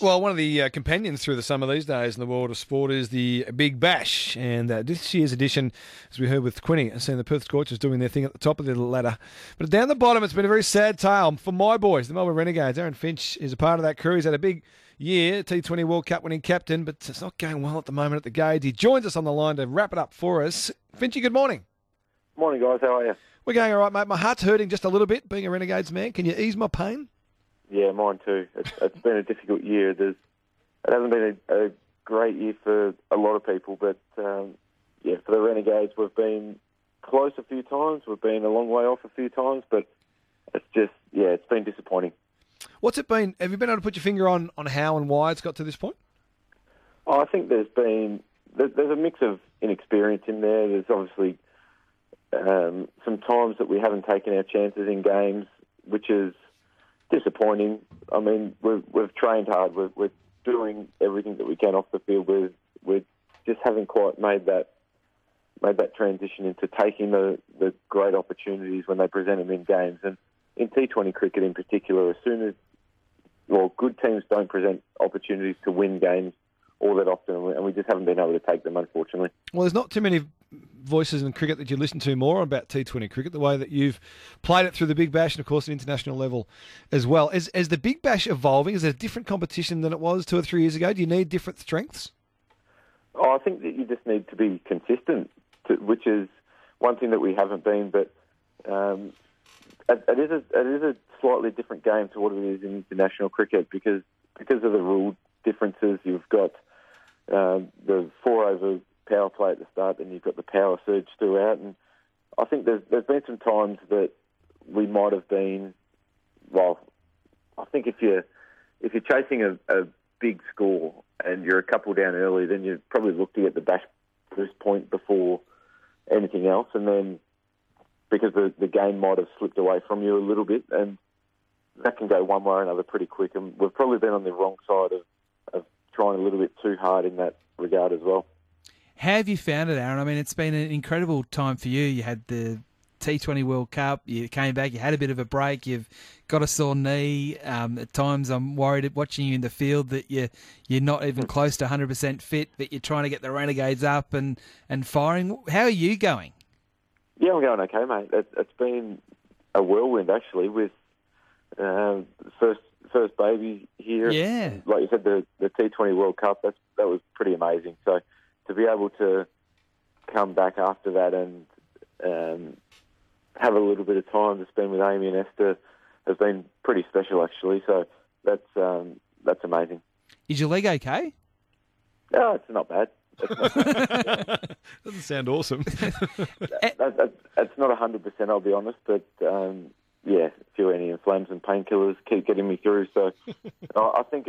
Well, one of the companions through the summer these days in the world of sport is the Big Bash. And this year's edition, as we heard with Quinny, has seen the Perth Scorchers doing their thing at the top of the ladder. But down the bottom, it's been a very sad tale for my boys, the Melbourne Renegades. Aaron Finch is a part of that crew. He's had a big year, T20 World Cup winning captain, but it's not going well at the moment at the Gades. He joins us on the line to wrap it up for us. Finchy, good morning. Morning, guys. How are you? We're going all right, mate. My heart's hurting just a little bit, being a Renegades man. Can you ease my pain? Yeah, mine too. It's been a difficult year. It hasn't been a great year for a lot of people, but for the Renegades, we've been close a few times. We've been a long way off a few times, but it's been disappointing. What's it been? Have you been able to put your finger on how and why it's got to this point? I think there's a mix of inexperience in there. There's obviously some times that we haven't taken our chances in games, which is disappointing. I mean, we've trained hard. We're doing everything that we can off the field. We just haven't quite made that transition into taking the great opportunities when they present them in games. And in T20 cricket in particular, as soon as good teams don't present opportunities to win games all that often, and we just haven't been able to take them, unfortunately. Well, there's not too many voices in cricket that you listen to more about T20 cricket, the way that you've played it through the Big Bash and, of course, at international level as well. Is the Big Bash evolving? Is it a different competition than it was 2 or 3 years ago? Do you need different strengths? I think that you just need to be consistent, which is one thing that we haven't been, but it is a slightly different game to what it is in international cricket because of the rule differences. You've got the 4-over power play at the start, and you've got the power surge throughout. And I think there's been some times that we might have been. Well, I think if you're chasing a big score and you're a couple down early, then you probably look to get the bash boost point before anything else, and then because the game might have slipped away from you a little bit, and that can go one way or another pretty quick. And we've probably been on the wrong side of trying a little bit too hard in that regard as well. How have you found it, Aaron? I mean, it's been an incredible time for you. You had the T20 World Cup. You came back. You had a bit of a break. You've got a sore knee. At times, I'm worried watching you in the field that you're not even close to 100% fit, but you're trying to get the Renegades up and firing. How are you going? Yeah, I'm going okay, mate. It's been a whirlwind, actually, with first baby here. Yeah. Like you said, the T20 World Cup, that was pretty amazing. So to be able to come back after that and have a little bit of time to spend with Amy and Esther has been pretty special, actually. So that's amazing. Is your leg okay? No, it's not bad. Doesn't sound awesome. It's not 100%, I'll be honest, but a few anti-inflammatories and painkillers keep getting me through. So I think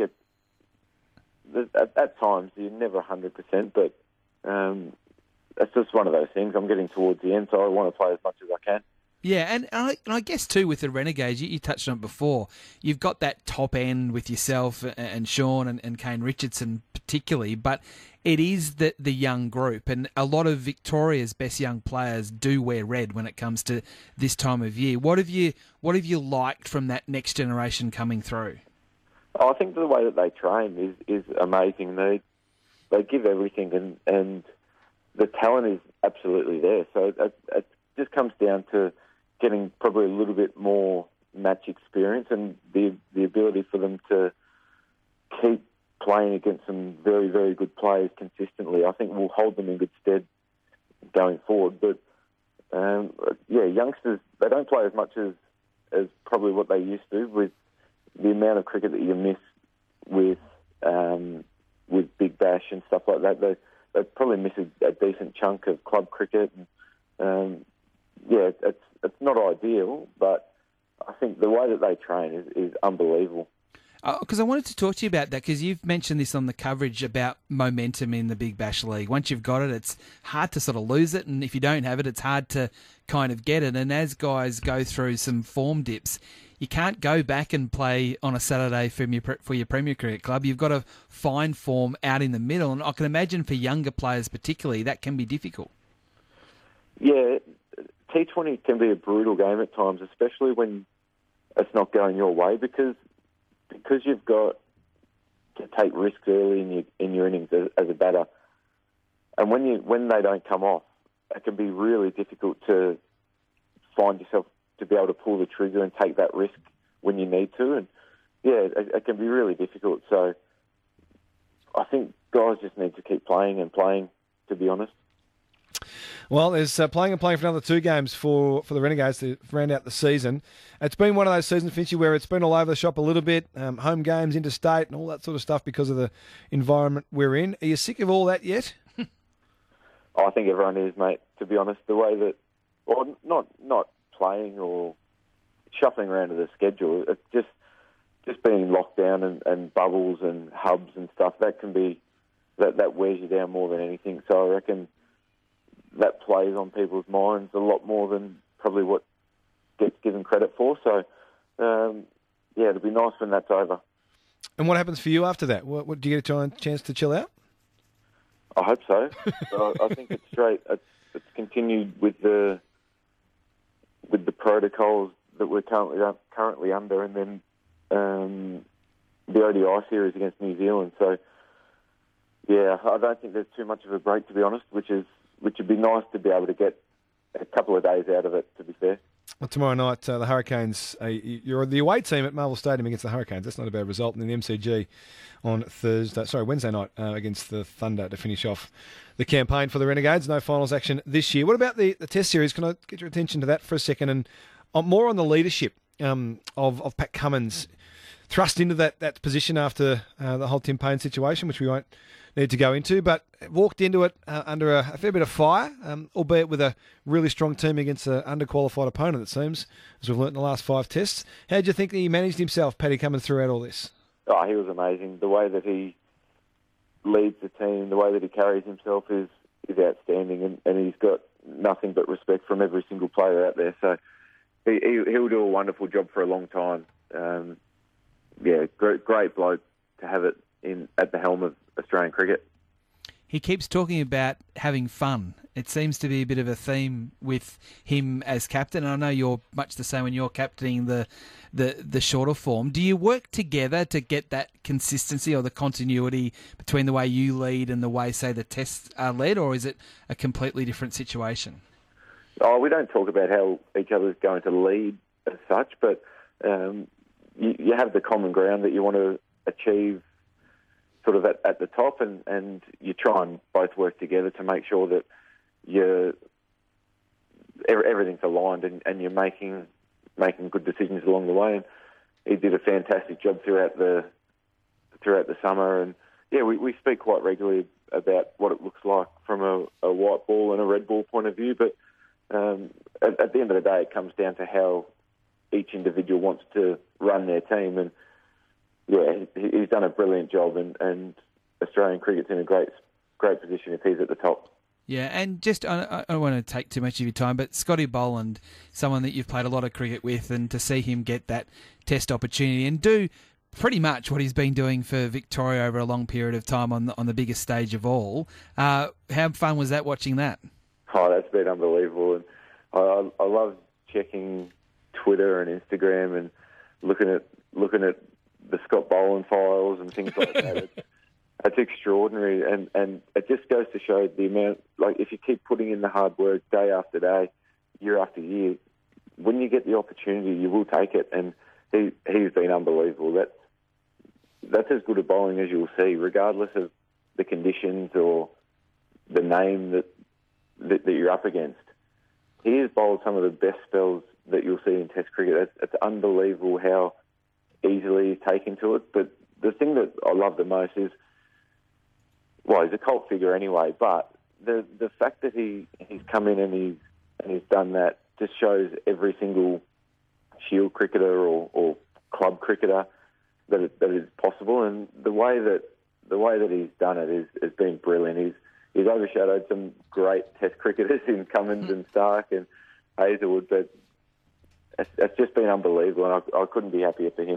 at times you're never 100%, but it's just one of those things. I'm getting towards the end, so I want to play as much as I can. Yeah, and I guess too with the Renegades, you touched on it before, you've got that top end with yourself and Sean and Kane Richardson particularly, but it is the young group, and a lot of Victoria's best young players do wear red when it comes to this time of year. What have you liked from that next generation coming through? I think the way that they train is amazing. They give everything, and the talent is absolutely there. So it just comes down to getting probably a little bit more match experience and the ability for them to keep playing against some very, very good players consistently. I think will hold them in good stead going forward. But youngsters, they don't play as much as probably what they used to, with the amount of cricket that you miss with Big Bash and stuff like that. They probably miss a decent chunk of club cricket. And, it's not ideal, but I think the way that they train is unbelievable. Because I wanted to talk to you about that, because you've mentioned this on the coverage about momentum in the Big Bash League. Once you've got it, it's hard to sort of lose it, and if you don't have it, it's hard to kind of get it. And as guys go through some form dips, you can't go back and play on a Saturday for your Premier Cricket Club. You've got to find form out in the middle, and I can imagine for younger players particularly, that can be difficult. Yeah, T20 can be a brutal game at times, especially when it's not going your way, because you've got to take risks early in your innings as a batter, and when they don't come off, it can be really difficult to find yourself to be able to pull the trigger and take that risk when you need to. And yeah, it can be really difficult. So I think guys just need to keep playing and playing, to be honest. Well, there's playing for another 2 games for the Renegades to round out the season. It's been one of those seasons, Finchy, where it's been all over the shop a little bit, home games, interstate, and all that sort of stuff because of the environment we're in. Are you sick of all that yet? I think everyone is, mate, to be honest. The way that, or not playing or shuffling around to the schedule, it's just being locked down and bubbles and hubs and stuff, that can be, that wears you down more than anything. So I reckon that plays on people's minds a lot more than probably what gets given credit for. So, yeah, it'll be nice when that's over. And what happens for you after that? What do you get a chance to chill out? I hope so. I think it's straight. It's continued with the protocols that we're currently under, and then the ODI series against New Zealand. So, yeah, I don't think there's too much of a break, to be honest, which would be nice to be able to get a couple of days out of it, to be fair. Well, tomorrow night, the Hurricanes, you're the away team at Marvel Stadium against the Hurricanes. That's not a bad result. And then the MCG on Wednesday night against the Thunder to finish off the campaign for the Renegades. No finals action this year. What about the Test Series? Can I get your attention to that for a second? And more on the leadership of Pat Cummins thrust into that position after the whole Tim Payne situation, which we won't need to go into, but walked into it under a fair bit of fire, albeit with a really strong team against an underqualified opponent, it seems, as we've learnt in the last 5 tests. How do you think that he managed himself, Paddy Cummins, throughout all this? Oh, he was amazing. The way that he leads the team, the way that he carries himself is outstanding, and he's got nothing but respect from every single player out there. So he'll do a wonderful job for a long time. Yeah, great bloke to have it at the helm of Australian cricket. He keeps talking about having fun. It seems to be a bit of a theme with him as captain. And I know you're much the same when you're captaining the shorter form. Do you work together to get that consistency or the continuity between the way you lead and the way, say, the tests are led, or is it a completely different situation? Oh, we don't talk about how each other's going to lead as such, but you have the common ground that you want to achieve sort of at the top, and you try and both work together to make sure that everything's aligned and you're making good decisions along the way. And he did a fantastic job throughout the summer, and yeah, we speak quite regularly about what it looks like from a white ball and a red ball point of view. But at the end of the day, it comes down to how each individual wants to run their team, and yeah, he's done a brilliant job, and Australian cricket's in a great position if he's at the top. Yeah, and just, I don't want to take too much of your time, but Scotty Boland, someone that you've played a lot of cricket with, and to see him get that test opportunity and do pretty much what he's been doing for Victoria over a long period of time on the biggest stage of all. How fun was that, watching that? Oh, that's been unbelievable. And I love checking Twitter and Instagram and looking at the Scott Boland files and things like that. It's extraordinary, and it just goes to show the amount, like, if you keep putting in the hard work day after day, year after year, when you get the opportunity, you will take it, and he's been unbelievable. That's as good a bowling as you'll see, regardless of the conditions or the name that you're up against. He has bowled some of the best spells that you'll see in Test cricket. It's unbelievable how easily he's taken to it. But the thing that I love the most is, well, he's a cult figure anyway, but the fact that he's come in and he's done that just shows every single Shield cricketer or club cricketer that it is possible. And the way that he's done it has been brilliant. He's overshadowed some great Test cricketers in Cummins and Stark and Hazelwood, but it's just been unbelievable, and I couldn't be happier for him.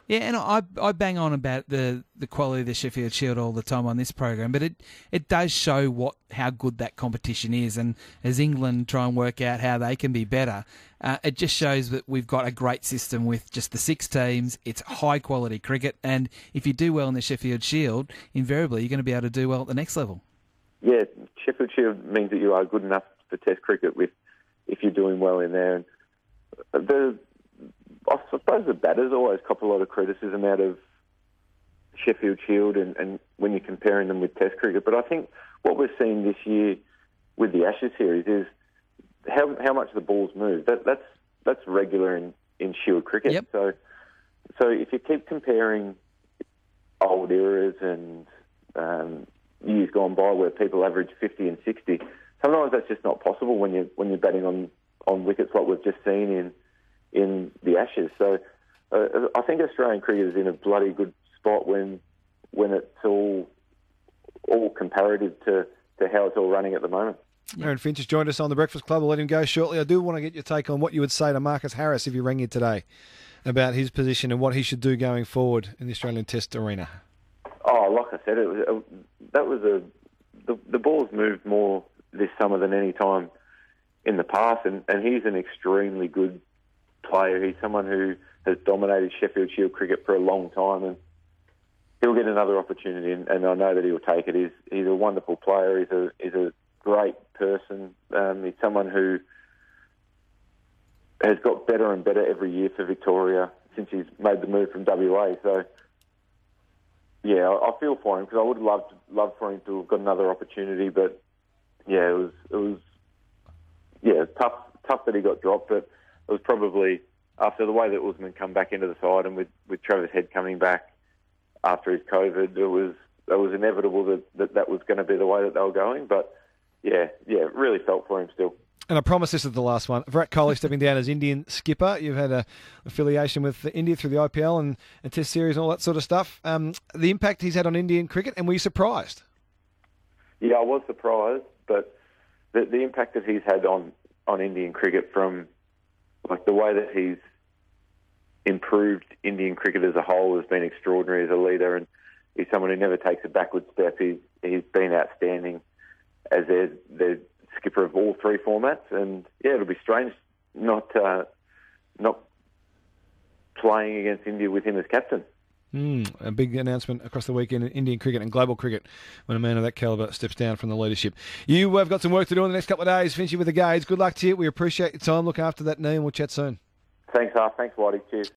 Yeah, and I bang on about the quality of the Sheffield Shield all the time on this program, but it does show how good that competition is, and as England try and work out how they can be better, it just shows that we've got a great system with just the 6 teams. It's high quality cricket, and if you do well in the Sheffield Shield, invariably you're going to be able to do well at the next level. Yeah, Sheffield Shield means that you are good enough for Test cricket if you're doing well in there. And I suppose the batters always cop a lot of criticism out of Sheffield Shield and when you're comparing them with Test cricket. But I think what we're seeing this year with the Ashes series is how much the balls move. That's regular in Shield cricket. Yep. So if you keep comparing old eras and years gone by where people average 50 and 60, sometimes that's just not possible when you're batting on wickets like we've just seen in the Ashes. So I think Australian cricket is in a bloody good spot when it's all comparative to how it's all running at the moment. Aaron Finch has joined us on the Breakfast Club. We'll let him go shortly. I do want to get your take on what you would say to Marcus Harris if he rang you today about his position and what he should do going forward in the Australian Test arena. Oh, like I said, the ball's moved more this summer than any time in the past, and he's an extremely good player. He's someone who has dominated Sheffield Shield cricket for a long time, and he'll get another opportunity, and I know that he'll take it. He's a wonderful player. He's a great person. He's someone who has got better and better every year for Victoria since he's made the move from WA. So, yeah, I feel for him because I would love for him to have got another opportunity. But yeah, it was tough that he got dropped. But it was probably after the way that Usman come back into the side and with Travis Head coming back after his COVID, it was inevitable that was going to be the way that they were going. But yeah, really felt for him still. And I promise this is the last one. Virat Kohli stepping down as Indian skipper. You've had an affiliation with India through the IPL and Test series and all that sort of stuff. The impact he's had on Indian cricket, and were you surprised? Yeah, I was surprised, but the impact that he's had on Indian cricket from like the way that he's improved Indian cricket as a whole has been extraordinary as a leader, and he's someone who never takes a backward step. He's been outstanding as their skipper of all 3 formats, and yeah, it'll be strange not playing against India with him as captain. A big announcement across the weekend in Indian cricket and global cricket when a man of that calibre steps down from the leadership. You have got some work to do in the next couple of days, finishing with the Gades. Good luck to you. We appreciate your time. Look after that knee and we'll chat soon. Thanks, Thanks, Whitey. Cheers.